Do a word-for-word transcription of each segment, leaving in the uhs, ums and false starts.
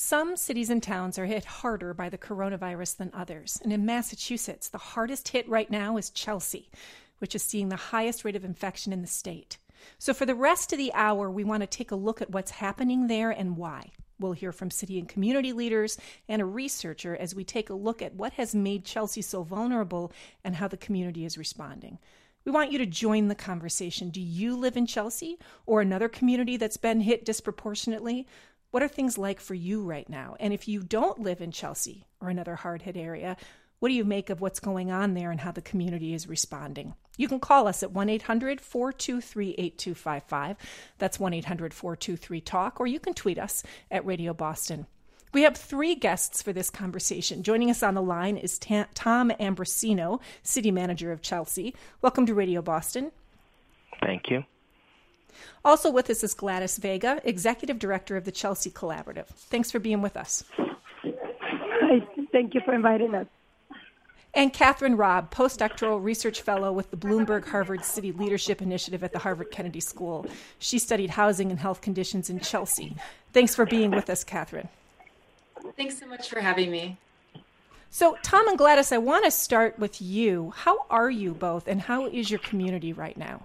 Some cities and towns are hit harder by the coronavirus than others. And in Massachusetts, the hardest hit right now is Chelsea, which is seeing the highest rate of infection in the state. So for the rest of the hour, we want to take a look at what's happening there and why. We'll hear from city and community leaders and a researcher as we take a look at what has made Chelsea so vulnerable and how the community is responding. We want you to join the conversation. Do you live in Chelsea or another community that's been hit disproportionately? What are things like for you right now? And if you don't live in Chelsea or another hard-hit area, what do you make of what's going on there and how the community is responding? You can call us at one eight hundred four two three eight two five five. That's one eight hundred four two three talk, or you can tweet us at Radio Boston. We have three guests for this conversation. Joining us on the line is Tom Ambrosino, City Manager of Chelsea. Welcome to Radio Boston. Thank you. Also with us is Gladys Vega, Executive Director of the Chelsea Collaborative. Thanks for being with us. Hi, thank you for inviting us. And Catherine Robb, Postdoctoral Research Fellow with the Bloomberg Harvard City Leadership Initiative at the Harvard Kennedy School. She studied housing and health conditions in Chelsea. Thanks for being with us, Catherine. Thanks so much for having me. So, Tom and Gladys, I want to start with you. How are you both, and how is your community right now?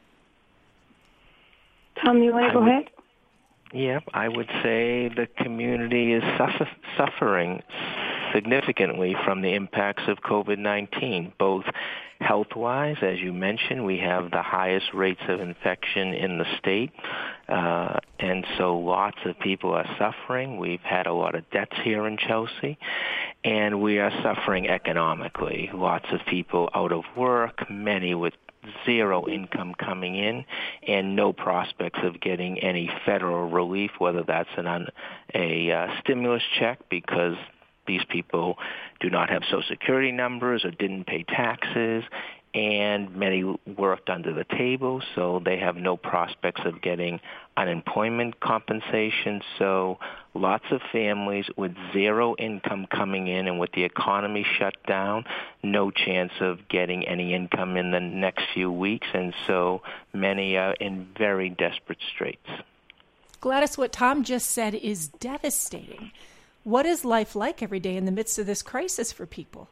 Tom, you want to go would, ahead? Yeah, I would say the community is suffer, suffering significantly from the impacts of COVID nineteen, both health-wise, as you mentioned. We have the highest rates of infection in the state, uh, and so lots of people are suffering. We've had a lot of deaths here in Chelsea, and we are suffering economically. Lots of people out of work, many with zero income coming in, and no prospects of getting any federal relief, whether that's an a uh, stimulus check because these people do not have Social Security numbers or didn't pay taxes, and many worked under the table, so they have no prospects of getting unemployment compensation. So lots of families with zero income coming in, and with the economy shut down, no chance of getting any income in the next few weeks, and so many are in very desperate straits. Gladys, what Tom just said is devastating. What is life like every day in the midst of this crisis for people?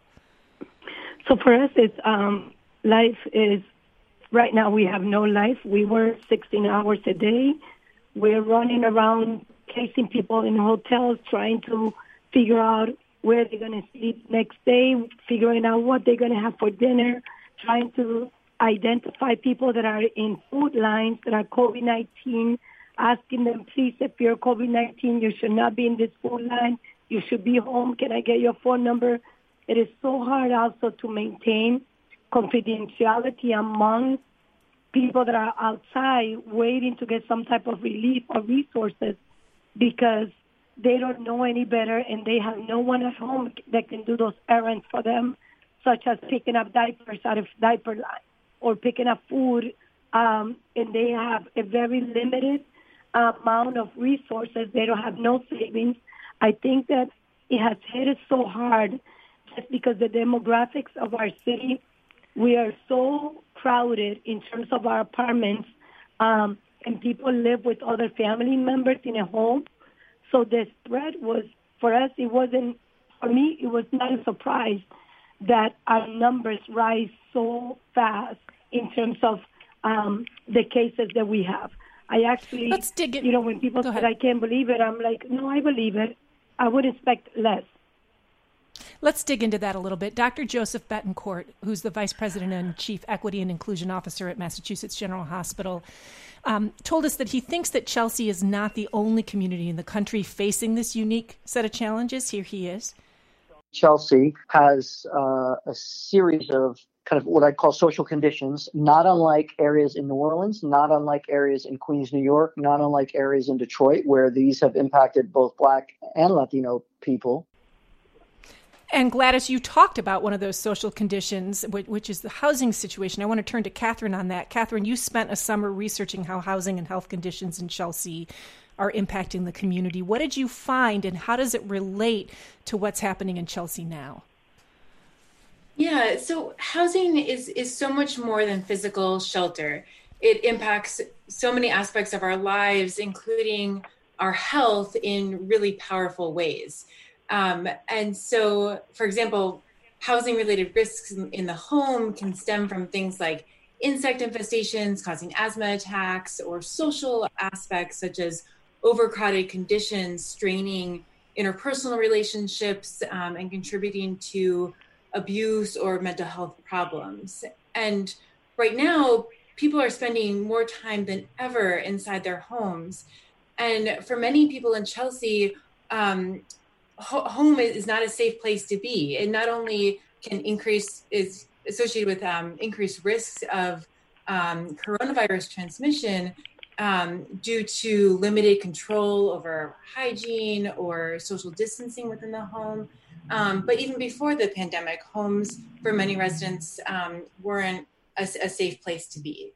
So for us, it's um, life is, right now we have no life. We work sixteen hours a day. We're running around placing people in hotels, trying to figure out where they're going to sleep next day, figuring out what they're going to have for dinner, trying to identify people that are in food lines that are COVID nineteen, asking them, please, if you're COVID nineteen, you should not be in this food line. You should be home. Can I get your phone number? It is so hard also to maintain confidentiality among people that are outside waiting to get some type of relief or resources because they don't know any better and they have no one at home that can do those errands for them, such as picking up diapers out of diaper line or picking up food, um, and they have a very limited amount of resources. They don't have no savings. I think that it has hit us so hard just because the demographics of our city, we are so crowded in terms of our apartments, um, and people live with other family members in a home. So the spread was, for us, it wasn't, for me, it was not a surprise that our numbers rise so fast in terms of um, the cases that we have. I actually, Let's dig in. you know, when people say I can't believe it, I'm like, no, I believe it. I would expect less. Let's dig into that a little bit. Doctor Joseph Betancourt, who's the Vice President and Chief Equity and Inclusion Officer at Massachusetts General Hospital, um, told us that he thinks that Chelsea is not the only community in the country facing this unique set of challenges. Here he is. Chelsea has uh, a series of kind of what I call social conditions, not unlike areas in New Orleans, not unlike areas in Queens, New York, not unlike areas in Detroit, where these have impacted both Black and Latino people. And Gladys, you talked about one of those social conditions, which is the housing situation. I want to turn to Catherine on that. Catherine, you spent a summer researching how housing and health conditions in Chelsea are impacting the community. What did you find, and how does it relate to what's happening in Chelsea now? Yeah, so housing is, is so much more than physical shelter. It impacts so many aspects of our lives, including our health in really powerful ways. Um, and so, for example, housing-related risks in, in the home can stem from things like insect infestations causing asthma attacks, or social aspects such as overcrowded conditions straining interpersonal relationships um, and contributing to abuse or mental health problems. And right now, people are spending more time than ever inside their homes. And for many people in Chelsea, um, ho- home is not a safe place to be. It not only can increase, is associated with um, increased risks of um, coronavirus transmission um, due to limited control over hygiene or social distancing within the home. Um, but even before the pandemic, homes for many residents um, weren't a, a safe place to be.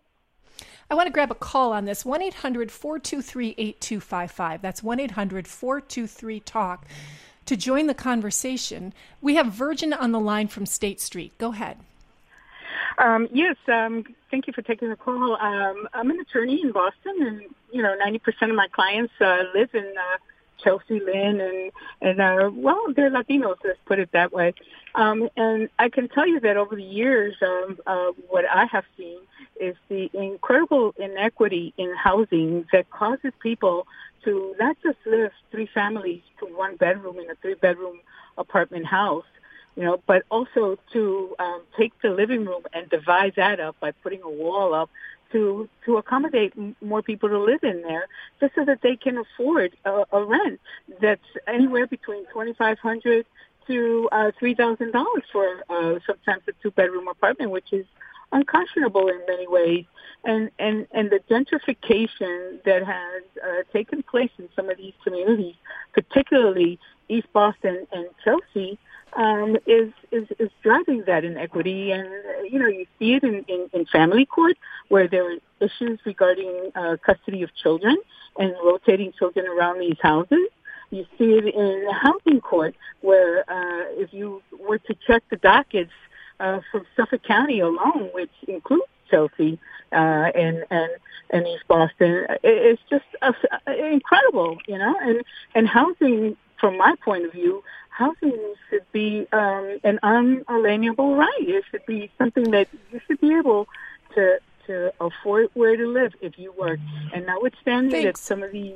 I want to grab a call on this. one eight hundred four two three eight two five five. That's one eight hundred four two three talk. To join the conversation, we have Virgin on the line from State Street. Go ahead. Um, yes, um, thank you for taking the call. Um, I'm an attorney in Boston, and, you know, ninety percent of my clients uh, live in uh, Chelsea, Lynn, and, and uh, well, they're Latinos, let's put it that way. Um, and I can tell you that over the years, um, uh, what I have seen is the incredible inequity in housing that causes people to not just live three families to one bedroom in a three-bedroom apartment house, you know, but also to um, take the living room and divide that up by putting a wall up to to accommodate m- more people to live in there, just so that they can afford a, a rent that's anywhere between twenty-five hundred dollars to uh, three thousand dollars for uh, sometimes a two-bedroom apartment, which is unconscionable in many ways. And, and, and the gentrification that has uh, taken place in some of these communities, particularly East Boston and Chelsea, um, is, is, is driving that inequity. And, uh, you know, you see it in, in, in family court, where there are issues regarding uh, custody of children and rotating children around these houses. You see it in housing court, where uh, if you were to check the dockets uh, from Suffolk County alone, which includes Chelsea uh, and, and and East Boston, it's just uh, incredible, you know. And and housing, from my point of view, housing should be um, an unalienable right. It should be something that you should be able to to afford where to live if you work. And notwithstanding Thanks. that some of these.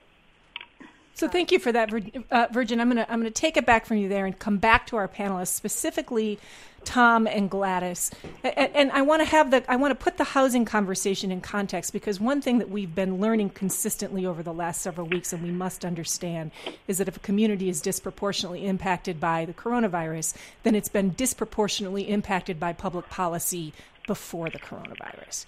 So thank you for that, uh, Virgin. I'm going to I'm going to take it back from you there and come back to our panelists, specifically Tom and Gladys. And, and I want to have the I want to put the housing conversation in context, because one thing that we've been learning consistently over the last several weeks, and we must understand, is that if a community is disproportionately impacted by the coronavirus, then it's been disproportionately impacted by public policy before the coronavirus.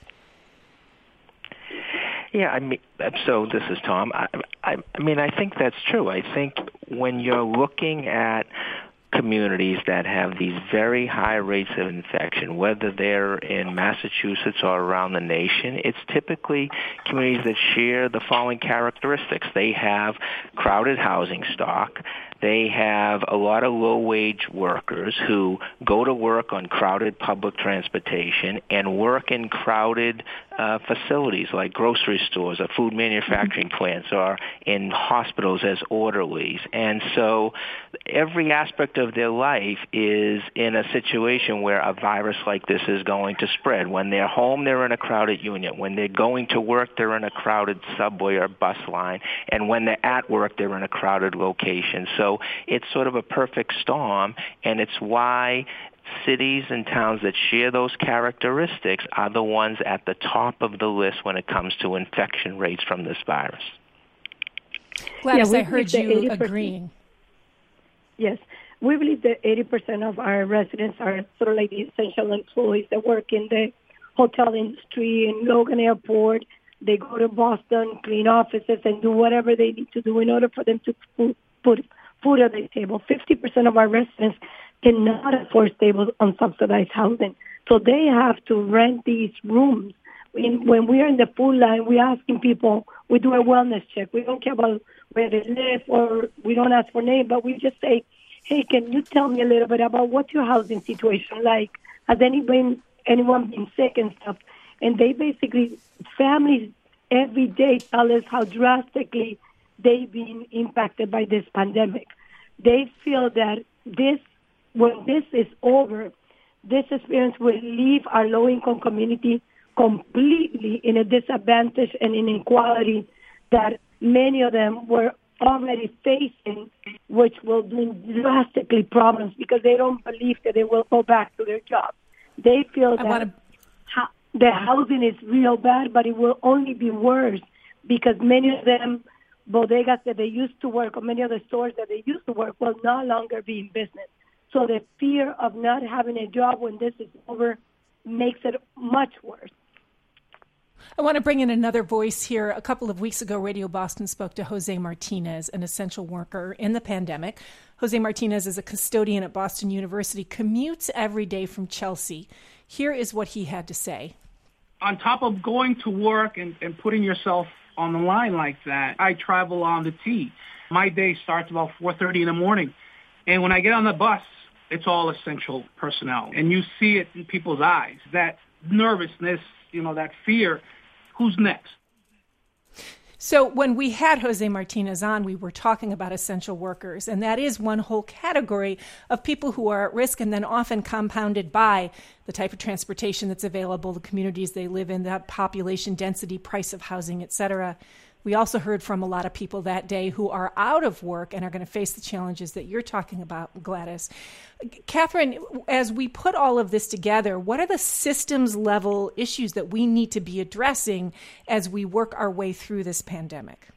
Yeah, I mean, so this is Tom. I, I, I mean, I think that's true. I think when you're looking at communities that have these very high rates of infection, whether they're in Massachusetts or around the nation, it's typically communities that share the following characteristics. They have crowded housing stock. They have a lot of low-wage workers who go to work on crowded public transportation and work in crowded uh, facilities like grocery stores or food manufacturing plants or in hospitals as orderlies. And so every aspect of their life is in a situation where a virus like this is going to spread. When they're home, they're in a crowded unit. When they're going to work, they're in a crowded subway or bus line. And when they're at work, they're in a crowded location. So So it's sort of a perfect storm, and it's why cities and towns that share those characteristics are the ones at the top of the list when it comes to infection rates from this virus. Gladys, yeah, I heard you agreeing. Yes. We believe that eighty percent of our residents are sort of like the essential employees that work in the hotel industry, in Logan Airport. They go to Boston, clean offices, and do whatever they need to do in order for them to put food on the table. fifty percent of our residents cannot afford stable, unsubsidized housing. So they have to rent these rooms. When, when we're in the food line, we're asking people, we do a wellness check. We don't care about where they live, or we don't ask for name, but we just say, hey, can you tell me a little bit about what's your housing situation like? Has anyone, anyone been sick and stuff? And they basically, families every day tell us how drastically they've been impacted by this pandemic. They feel that this, when this is over, this experience will leave our low-income community completely in a disadvantage and inequality that many of them were already facing, which will bring drastically problems because they don't believe that they will go back to their jobs. They feel that wanna... ha- the housing is real bad, but it will only be worse because many of them, bodegas that they used to work or many of the stores that they used to work will no longer be in business. So the fear of not having a job when this is over makes it much worse. I want to bring in another voice here. A couple of weeks ago, Radio Boston spoke to Jose Martinez, an essential worker in the pandemic. Jose Martinez is a custodian at Boston University, commutes every day from Chelsea. Here is what he had to say. On top of going to work and, and putting yourself on the line like that, I travel on the T. My day starts about four thirty in the morning. And when I get on the bus, it's all essential personnel. And you see it in people's eyes, that nervousness, you know, that fear. Who's next? So when we had Jose Martinez on, we were talking about essential workers, and that is one whole category of people who are at risk and then often compounded by the type of transportation that's available, the communities they live in, the population density, price of housing, et cetera. We also heard from a lot of people that day who are out of work and are going to face the challenges that you're talking about, Gladys. Catherine, as we put all of this together, what are the systems level issues that we need to be addressing as we work our way through this pandemic?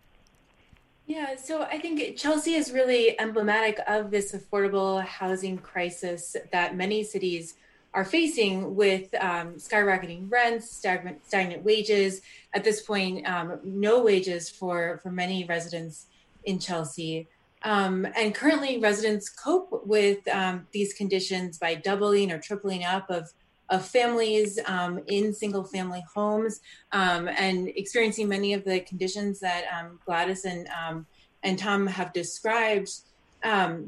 Yeah, so I think Chelsea is really emblematic of this affordable housing crisis that many cities are facing with um, skyrocketing rents, stagnant, stagnant wages. At this point, um, no wages for, for many residents in Chelsea. Um, and currently, residents cope with um, these conditions by doubling or tripling up of, of families um, in single-family homes um, and experiencing many of the conditions that um, Gladys and, um, and Tom have described. Um,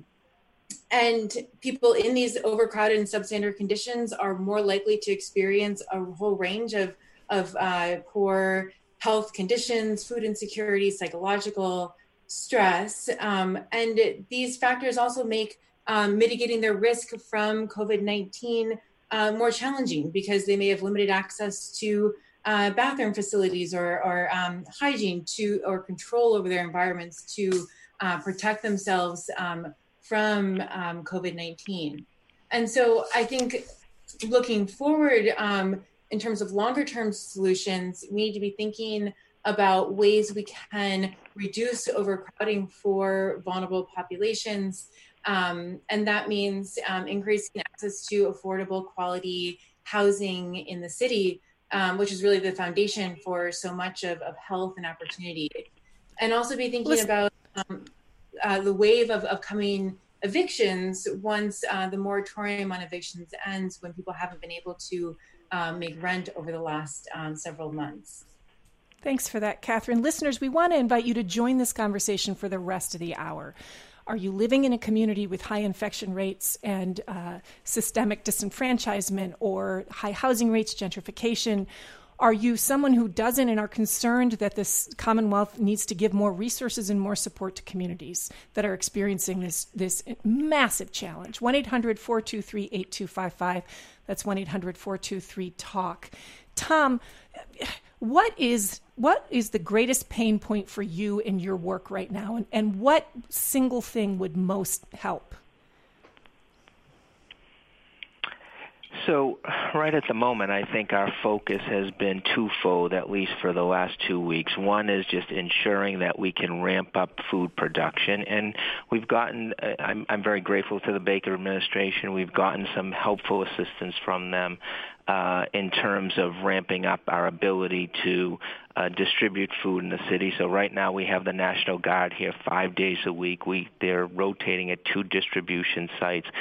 And people in these overcrowded and substandard conditions are more likely to experience a whole range of, of uh, poor health conditions, food insecurity, psychological stress. Um, and these factors also make um, mitigating their risk from COVID nineteen uh, more challenging because they may have limited access to uh, bathroom facilities or, or um, hygiene to or control over their environments to uh, protect themselves um, from um, COVID nineteen. And so I think looking forward um, in terms of longer term solutions, we need to be thinking about ways we can reduce overcrowding for vulnerable populations. Um, and that means um, increasing access to affordable quality housing in the city, um, which is really the foundation for so much of, of health and opportunity. And also be thinking Listen. about um, Uh, the wave of upcoming evictions once uh, the moratorium on evictions ends, when people haven't been able to um, make rent over the last um, several months. Thanks for that, Catherine. Listeners, we want to invite you to join this conversation for the rest of the hour. Are you living in a community with high infection rates and uh, systemic disenfranchisement or high housing rates, gentrification? Are you someone who doesn't and are concerned that this Commonwealth needs to give more resources and more support to communities that are experiencing this this massive challenge? one eight hundred four two three eight two five five. That's one eight hundred four two three talk. Tom, what is what is the greatest pain point for you in your work right now, and, and what single thing would most help? So right at the moment, I think our focus has been twofold, at least for the last two weeks. One is just ensuring that we can ramp up food production. And we've gotten, I'm, I'm very grateful to the Baker administration. We've gotten some helpful assistance from them uh, in terms of ramping up our ability to uh, distribute food in the city. So right now we have the National Guard here five days a week. We They're rotating at two distribution sites.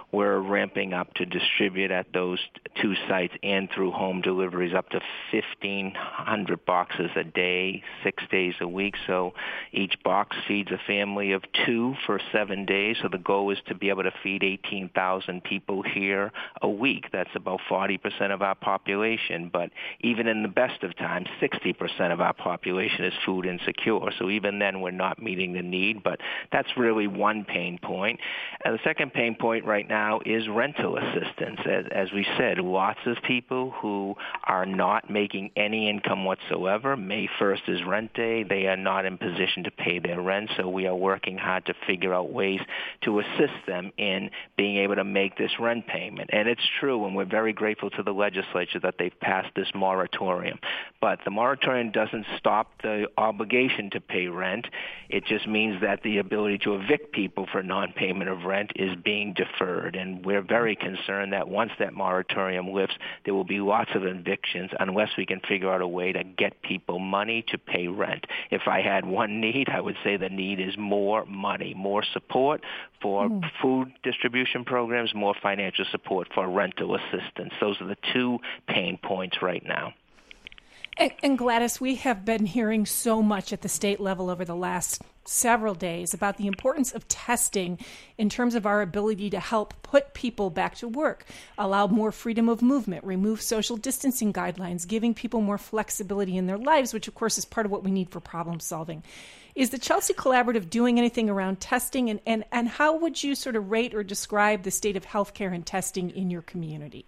we're ramping up to distribute at those two sites and through home deliveries up to fifteen hundred boxes a day, six days a week. So each box feeds a family of two for seven days. So the goal is to be able to feed eighteen thousand people here a week. That's about forty percent of our population. But even in the best of times, sixty percent of our population is food insecure. So even then, we're not meeting the need. But that's really one pain point. And the second pain point right now is rental assistance. As, as we said, lots of people who are not making any income whatsoever. May first is rent day. They are not in position to pay their rent. So we are working hard to figure out ways to assist them in being able to make this rent payment. And it's true, and we're very grateful to the legislature that they've passed this moratorium. But the moratorium doesn't stop the obligation to pay rent. It just means that the ability to evict people for non-payment of rent is being deferred. And we're very concerned that once that moratorium lifts, there will be lots of evictions unless we can figure out a way to get people money to pay rent. If I had one need, I would say the need is more money, more support for mm. food distribution programs, more financial support for rental assistance. Those are the two pain points right now. And, and Gladys, we have been hearing so much at the state level over the last several days about the importance of testing in terms of our ability to help put people back to work, allow more freedom of movement, remove social distancing guidelines, giving people more flexibility in their lives, which of course is part of what we need for problem solving. Is the Chelsea Collaborative doing anything around testing, and, and, and how would you sort of rate or describe the state of healthcare and testing in your community?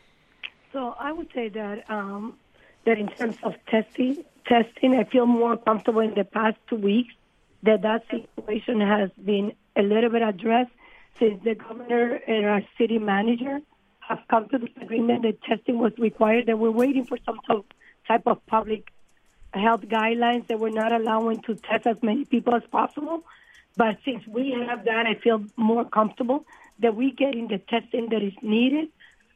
So I would say that um, that in terms of testing, testing, I feel more comfortable in the past two weeks that that situation has been a little bit addressed since the governor and our city manager have come to this agreement that testing was required, that we're waiting for some type of public health guidelines that we're not allowing to test as many people as possible. But since we have that, I feel more comfortable that we getting the testing that is needed.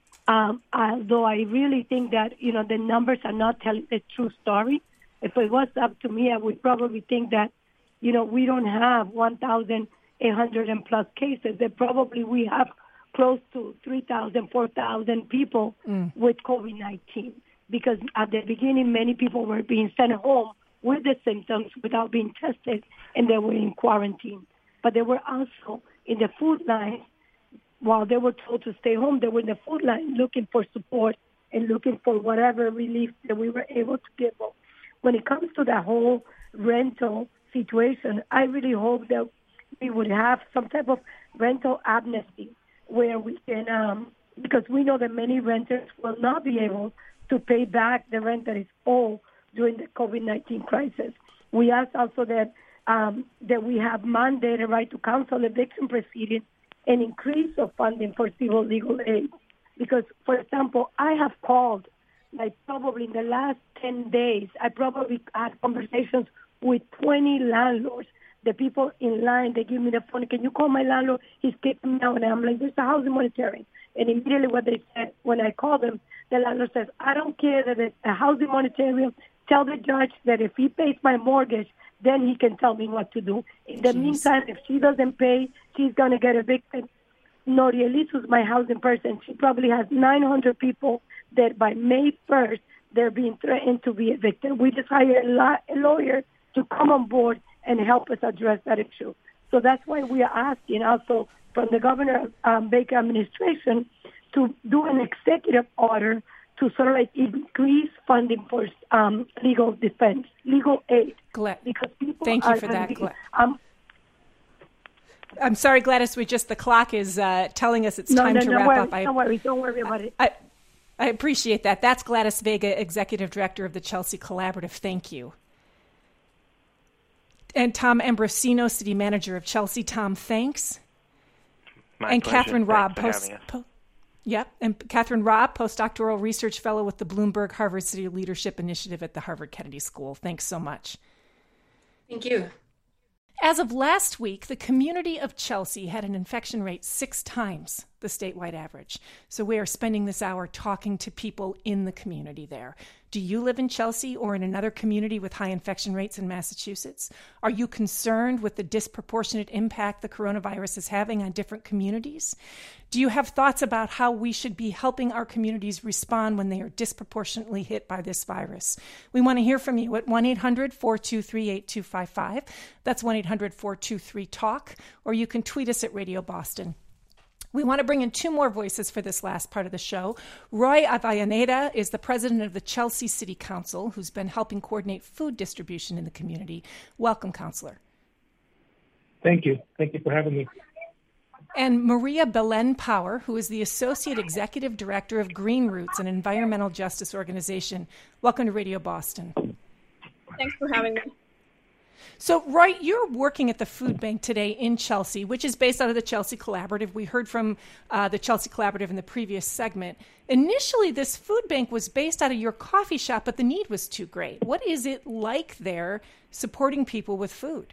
Um, although I really think that, you know, the numbers are not telling the true story. If it was up to me, I would probably think that, you know, we don't have one thousand eight hundred and plus cases. That probably we have close to three thousand, four thousand people mm. with COVID nineteen. Because at the beginning, many people were being sent home with the symptoms without being tested, and they were in quarantine. But they were also in the food line. While they were told to stay home, they were in the food line looking for support and looking for whatever relief that we were able to give them. When it comes to the whole rental situation, I really hope that we would have some type of rental amnesty where we can, um, because we know that many renters will not be able to pay back the rent that is owed during the COVID nineteen crisis. We ask also that um, that we have mandated right to counsel eviction proceedings and increase of funding for civil legal aid. Because, for example, I have called, like probably in the last ten days, I probably had conversations with twenty landlords. The people in line, they give me the phone, can you call my landlord? He's kicking me out. And I'm like, there's a housing monitoring. And immediately what they said, when I called them, the landlord says, I don't care that it's a housing monitoring. Tell the judge that if he pays my mortgage, then he can tell me what to do. In the Jeez. meantime, if she doesn't pay, she's going to get evicted. Noria Liz, who's my housing person, she probably has nine hundred people that by May first, they're being threatened to be evicted. We just hired a, law- a lawyer to come on board and help us address that issue. So that's why we are asking also from the Governor um, Baker administration to do an executive order to sort of like increase funding for um, legal defense, legal aid. Glad. Because people Thank you are for that, be, Glad. Um, I'm sorry, Gladys, we just, the clock is uh, telling us it's no, time no, to no wrap worry, up. I, don't worry, don't worry about it. I, I appreciate that. That's Gladys Vega, Executive Director of the Chelsea Collaborative. Thank you. And Tom Ambrosino, City Manager of Chelsea. Tom, thanks. My and pleasure. Catherine Thanks Robb, for post, having us. po- yep, and Catherine Robb, postdoctoral research fellow with the Bloomberg Harvard City Leadership Initiative at the Harvard Kennedy School. Thanks so much. Thank you. As of last week, the community of Chelsea had an infection rate six times the statewide average. So we are spending this hour talking to people in the community there. Do you live in Chelsea or in another community with high infection rates in Massachusetts? Are you concerned with the disproportionate impact the coronavirus is having on different communities? Do you have thoughts about how we should be helping our communities respond when they are disproportionately hit by this virus? We want to hear from you at one eight hundred four two three eight two five five. That's one eight hundred four two three talk, or you can tweet us at Radio Boston. We want to bring in two more voices for this last part of the show. Roy Avellaneda is the president of the Chelsea City Council, who's been helping coordinate food distribution in the community. Welcome, Councilor. Thank you. Thank you for having me. And Maria Belen Power, who is the Associate Executive Director of Green Roots, an environmental justice organization. Welcome to Radio Boston. Thanks for having me. So, Roy, you're working at the food bank today in Chelsea, which is based out of the Chelsea Collaborative. We heard from uh, the Chelsea Collaborative in the previous segment. Initially, this food bank was based out of your coffee shop, but the need was too great. What is it like there supporting people with food?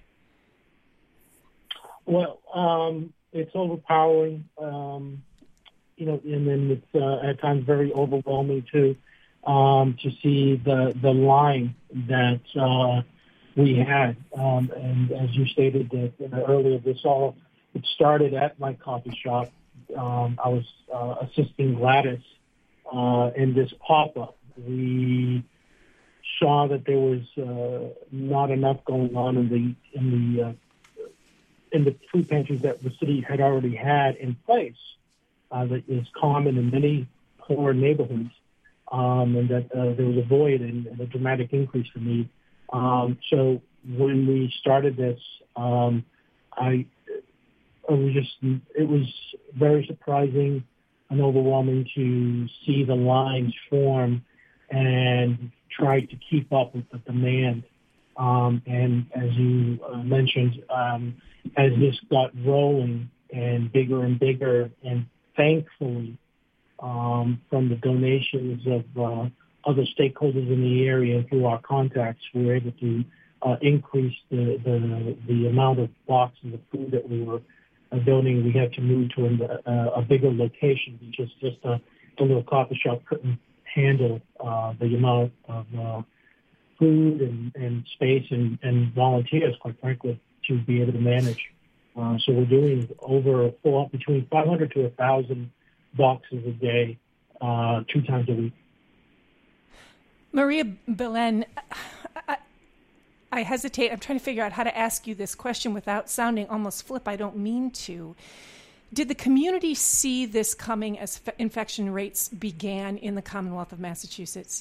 Well, um, it's overpowering, um, you know, and then it's uh, at times very overwhelming too, um, to see the, the line that uh, we had. Um, and as you stated that, uh, earlier, this all, it started at my coffee shop. Um, I was uh, assisting Gladys uh, in this pop-up. We saw that there was uh, not enough going on in the in the uh, in the food pantries that the city had already had in place. Uh, that is common in many poor neighborhoods, um, and that uh, there was a void and, and a dramatic increase for need. Um, so when we started this, um, I, it was just, it was very surprising and overwhelming to see the lines form and try to keep up with the demand. Um, and as you uh, mentioned, um, as this got rolling and bigger and bigger, and thankfully, um, from the donations of uh, other stakeholders in the area and through our contacts, we were able to uh, increase the, the the amount of boxes of food that we were uh, donating. We had to move to a, a bigger location because just a, a little coffee shop couldn't handle uh, the amount of uh, food and, and space and, and volunteers, quite frankly, to be able to manage. Uh, so we're doing over four, between five hundred to one thousand boxes a day, uh, two times a week. Maria Belen, I, I hesitate. I'm trying to figure out how to ask you this question without sounding almost flip. I don't mean to. Did the community see this coming as f- infection rates began in the Commonwealth of Massachusetts?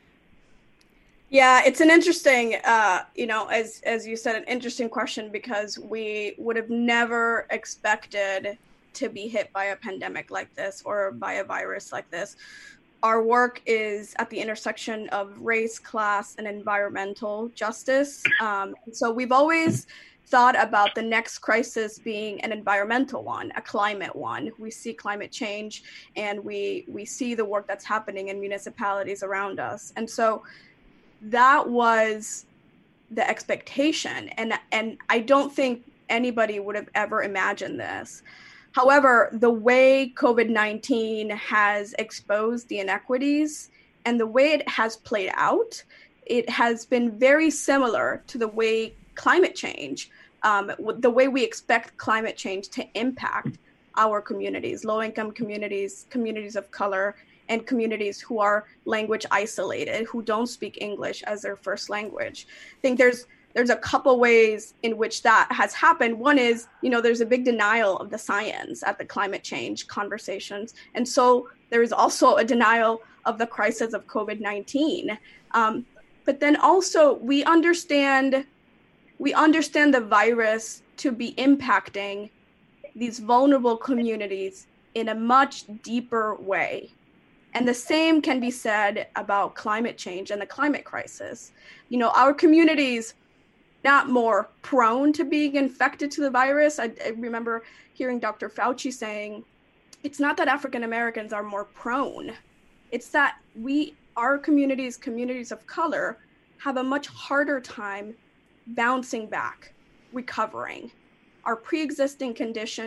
Yeah, it's an interesting, uh, you know, as as you said, an interesting question, because we would have never expected to be hit by a pandemic like this or by a virus like this. Our work is at the intersection of race, class, and environmental justice. Um, so we've always thought about the next crisis being an environmental one, a climate one. We see climate change, and we we see the work that's happening in municipalities around us. And so that was the expectation. And, and I don't think anybody would have ever imagined this. However, the way COVID nineteen has exposed the inequities and the way it has played out, it has been very similar to the way climate change, um, the way we expect climate change to impact our communities, low-income communities, communities of color, and communities who are language isolated, who don't speak English as their first language. I think there's there's a couple ways in which that has happened. One is, you know, there's a big denial of the science at the climate change conversations. And so there is also a denial of the crisis of COVID nineteen. Um, but then also we understand, we understand the virus to be impacting these vulnerable communities in a much deeper way. And the same can be said about climate change and the climate crisis. You know, our communities not more prone to being infected to the virus. I, I remember hearing Doctor Fauci saying, it's not that African Americans are more prone. It's that we, our communities, communities of color, have a much harder time bouncing back, recovering. Our pre-existing conditions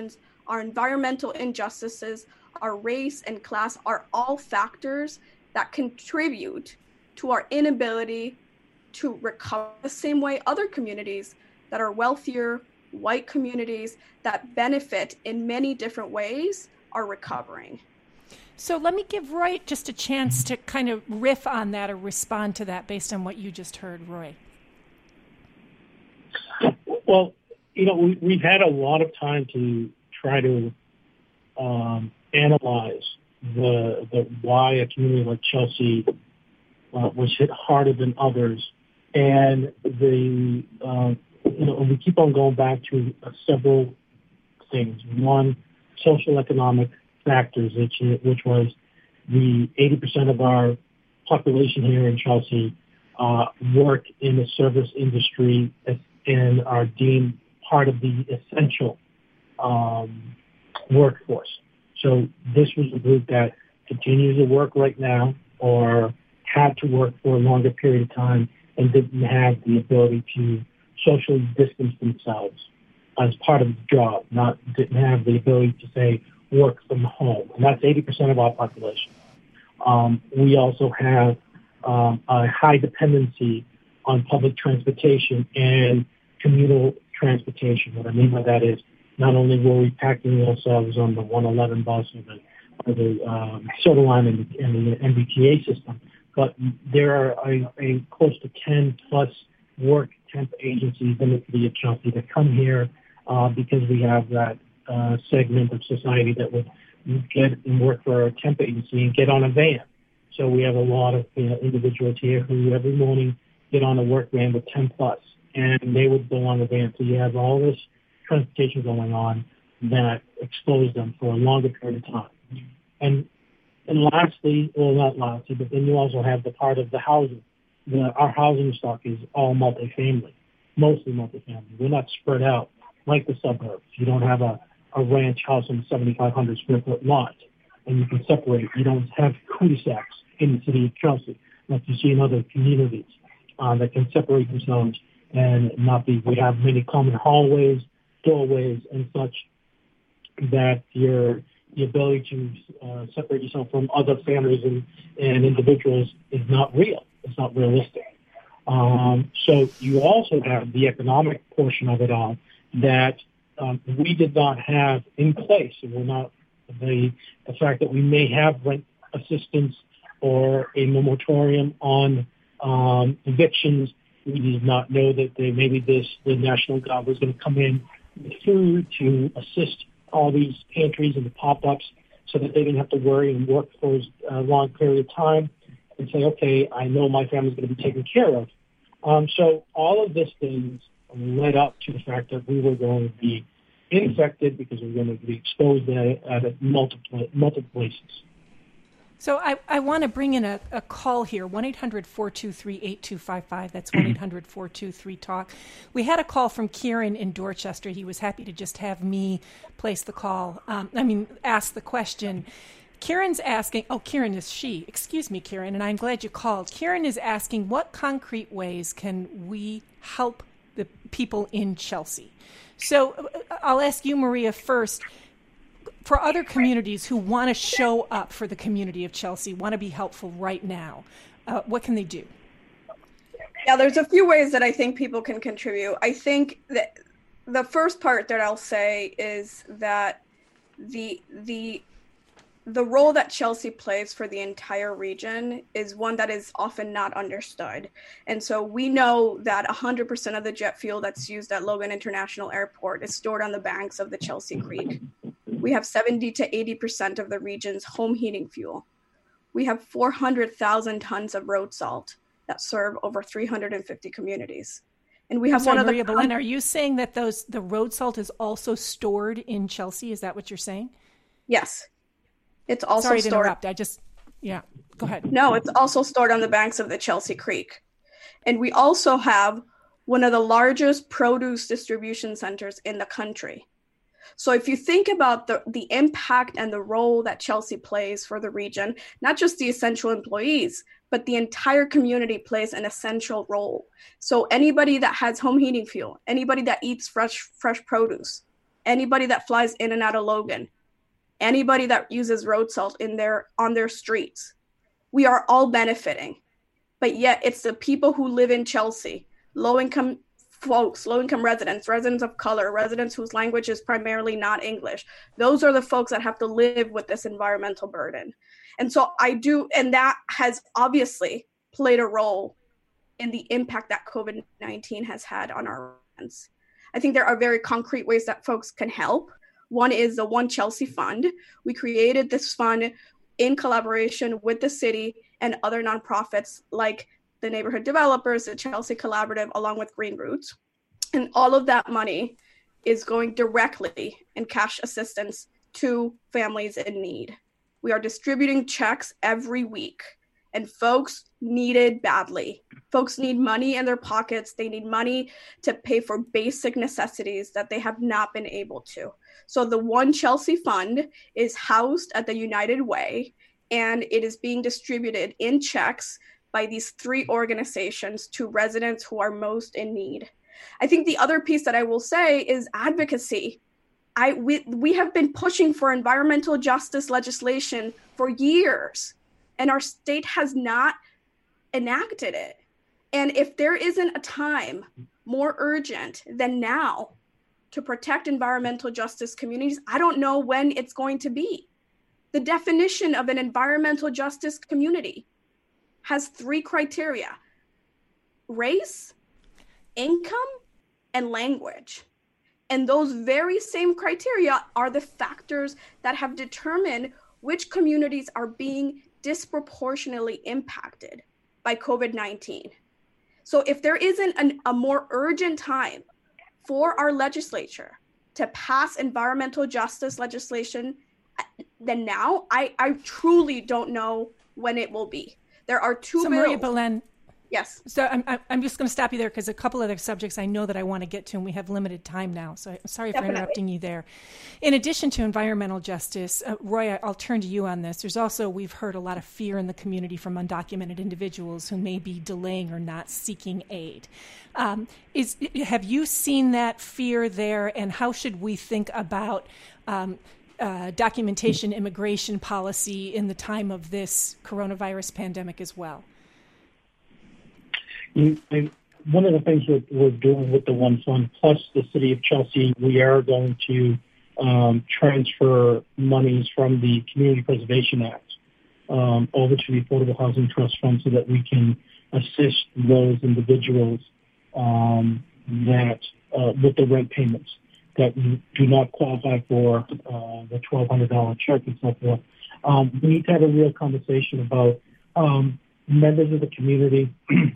our environmental injustices, our race and class are all factors that contribute to our inability to recover the same way other communities that are wealthier, white communities that benefit in many different ways are recovering. So let me give Roy just a chance to kind of riff on that or respond to that based on what you just heard, Roy. Well, you know, we, we've had a lot of time to try to um, analyze the, the why a community like Chelsea uh, was hit harder than others. And the, uh, you know, we keep on going back to uh, several things. One, social economic factors, which, which was the eighty percent of our population here in Chelsea uh, work in the service industry and are deemed part of the essential um, workforce. So this was a group that continues to work right now or had to work for a longer period of time and didn't have the ability to socially distance themselves as part of the job, not didn't have the ability to, say, work from home. And that's eighty percent of our population. Um, we also have um, a high dependency on public transportation and communal transportation. What I mean by that is not only were we packing ourselves on the one eleven bus or the, or the um, Silver Line and the, and the M B T A system, but there are a, a close to ten plus work temp agencies in the city of Chelsea that come here uh, because we have that uh, segment of society that would get and work for a temp agency and get on a van. So we have a lot of you know, individuals here who every morning get on a work van with ten plus, and they would go on the van. So you have all this transportation going on that expose them for a longer period of time. And and lastly, well, not lastly, but then you also have the part of the housing. The, our housing stock is all multifamily, mostly multifamily. We're not spread out like the suburbs. You don't have a, a ranch house on a seventy-five hundred square foot lot, and you can separate. You don't have cul-de-sacs in the city of Chelsea like you see in other communities uh, that can separate themselves and not be. We have many common hallways, doorways, and such that your the ability to uh, separate yourself from other families and, and individuals is not real. It's not realistic. Um, so you also have the economic portion of it all that um, we did not have in place. And we're not the the fact that we may have rent assistance or a moratorium on um, evictions. We did not know that they, maybe this the National Guard was going to come in with food to assist all these pantries and the pop-ups so that they didn't have to worry and work for a long period of time and say, okay, I know my family's going to be taken care of. Um, so all of these things led up to the fact that we were going to be infected because we were going to be exposed at, at multiple, multiple places. So I, I want to bring in a, a call here, one eight hundred four two three eight two five five. That's one eight hundred four two three talk. We had a call from Kieran in Dorchester. He was happy to just have me place the call. Um, I mean, ask the question. Kieran's asking, oh, Kieran is she. Excuse me, Kieran, and I'm glad you called. Kieran is asking, what concrete ways can we help the people in Chelsea? So I'll ask you, Maria, first. For other communities who want to show up for the community of Chelsea, want to be helpful right now, uh, what can they do? Yeah, there's a few ways that I think people can contribute. I think that the first part that I'll say is that the the the role that Chelsea plays for the entire region is one that is often not understood. And so we know that one hundred percent of the jet fuel that's used at Logan International Airport is stored on the banks of the Chelsea Creek. We have seventy to eighty percent of the region's home heating fuel. We have four hundred thousand tons of road salt that serve over three hundred fifty communities. And we have sorry, one Maria of the Belen, are you saying that those the road salt is also stored in Chelsea? Is that what you're saying? Yes. It's also Sorry to stored. interrupt. I just, yeah, go ahead. No, it's also stored on the banks of the Chelsea Creek. And we also have one of the largest produce distribution centers in the country. So if you think about the, the impact and the role that Chelsea plays for the region, not just the essential employees, but the entire community plays an essential role. So anybody that has home heating fuel, anybody that eats fresh fresh produce, anybody that flies in and out of Logan, anybody that uses road salt in their on their streets. We are all benefiting. But yet it's the people who live in Chelsea, low-income folks, low-income residents, residents of color, residents whose language is primarily not English. Those are the folks that have to live with this environmental burden. And so I do, and that has obviously played a role in the impact that COVID nineteen has had on our residents. I think there are very concrete ways that folks can help. One is the One Chelsea Fund. We created this fund in collaboration with the city and other nonprofits like the Neighborhood Developers, the Chelsea Collaborative, along with Green Roots. And all of that money is going directly in cash assistance to families in need. We are distributing checks every week, and folks need it badly. Folks need money in their pockets. They need money to pay for basic necessities that they have not been able to. So the One Chelsea Fund is housed at the United Way, and it is being distributed in checks by these three organizations to residents who are most in need. I think the other piece that I will say is advocacy. I we, we have been pushing for environmental justice legislation for years, and our state has not enacted it. And if there isn't a time more urgent than now to protect environmental justice communities, I don't know when it's going to be. The definition of an environmental justice community has three criteria: race, income, and language. And those very same criteria are the factors that have determined which communities are being disproportionately impacted by COVID nineteen. So if there isn't an, a more urgent time for our legislature to pass environmental justice legislation than now, I, I truly don't know when it will be. There are two so bills. Maria Belen, yes. So I'm I'm just going to stop you there because a couple other subjects I know that I want to get to, and we have limited time now. So I'm sorry Definitely. for interrupting you there. In addition to environmental justice, uh, Roy, I'll turn to you on this. There's also, we've heard a lot of fear in the community from undocumented individuals who may be delaying or not seeking aid. Um, is have you seen that fear there, and how should we think about um, uh, documentation immigration policy in the time of this coronavirus pandemic as well? And one of the things that we're doing with the One Fund plus the City of Chelsea, we are going to um, transfer monies from the Community Preservation Act um, over to the Affordable Housing Trust Fund so that we can assist those individuals um, that uh, with the rent payments that do not qualify for uh, the twelve hundred dollars check and so forth. Um, we need to have a real conversation about um, members of the community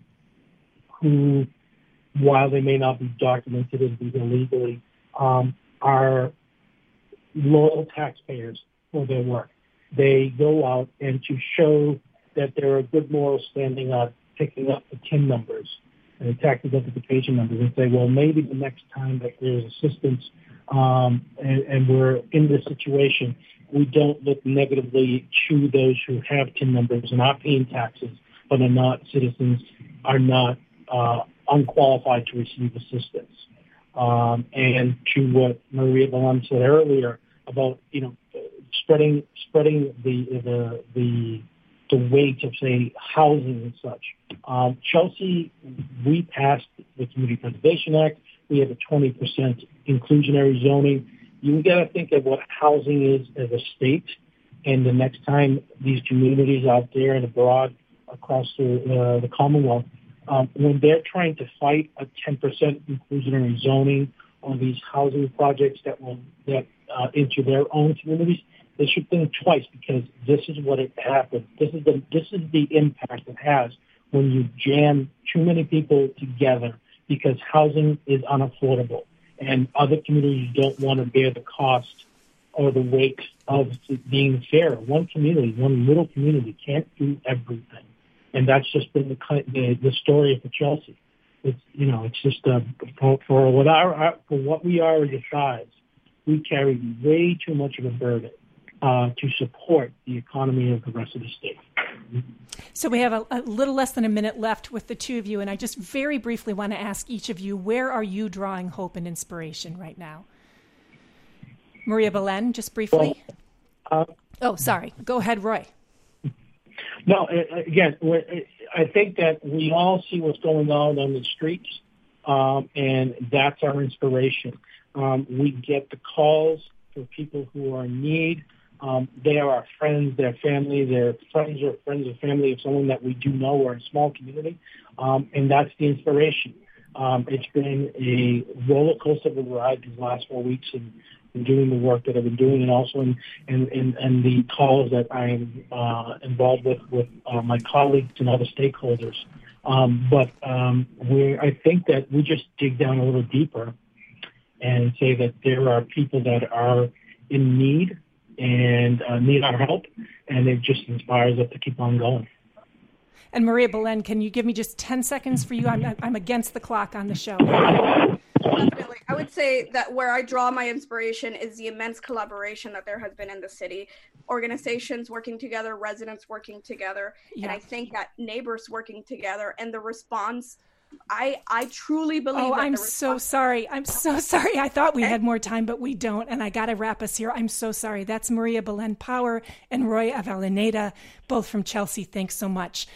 who, while they may not be documented as being illegally, um, are loyal taxpayers for their work. They go out, and to show that they're a good moral standing of picking up the T I N numbers and the tax identification numbers and say, well, maybe the next time that there's assistance um, and, and we're in this situation, we don't look negatively to those who have T I N numbers and are paying taxes but are not citizens, are not Uh, unqualified to receive assistance. Um, and to what Maria Belen said earlier about, you know, spreading spreading the the the, the weight of, say, housing and such. Um, Chelsea, we passed the Community Preservation Act. We have a twenty percent inclusionary zoning. You got to think of what housing is as a state, and the next time these communities out there and abroad across the, uh, the Commonwealth, Um, when they're trying to fight a ten percent inclusionary zoning on these housing projects that will that uh, into their own communities, they should think twice, because this is what it happens. This is the this is the impact it has when you jam too many people together because housing is unaffordable and other communities don't want to bear the cost or the weight of being fair. One community, one little community can't do everything. And that's just been the the, the story for Chelsea. It's you know it's just uh, for, for what our, for what we are as a size, we carry way too much of a burden uh, to support the economy of the rest of the state. So we have a, a little less than a minute left with the two of you, and I just very briefly want to ask each of you, where are you drawing hope and inspiration right now? Maria Belen, just briefly. Well, uh, oh, sorry. Go ahead, Roy. No, again, I think that we all see what's going on on the streets, um, and that's our inspiration. Um, we get the calls for people who are in need. Um, they are our friends, their family, their friends or friends or family of someone that we do know. We're a small community, um, and that's the inspiration. Um, it's been a roller coaster of a ride these last four weeks, and in doing the work that I've been doing, and also in, in, in, in the calls that I'm uh, involved with with uh, my colleagues and other stakeholders. Um, but um, we, I think that we just dig down a little deeper and say that there are people that are in need and uh, need our help, and it just inspires us to keep on going. And Maria Belen, can you give me just ten seconds for you? I'm, I'm against the clock on the show. Definitely. I would say that where I draw my inspiration is the immense collaboration that there has been in the city. Organizations working together, residents working together, yeah. and I think that neighbors working together, and the response, I I truly believe Oh, that I'm the so response- sorry. I'm so sorry. I thought we had more time, but we don't, and I got to wrap us here. I'm so sorry. That's Maria Belen Power and Roy Avellaneda, both from Chelsea. Thanks so much.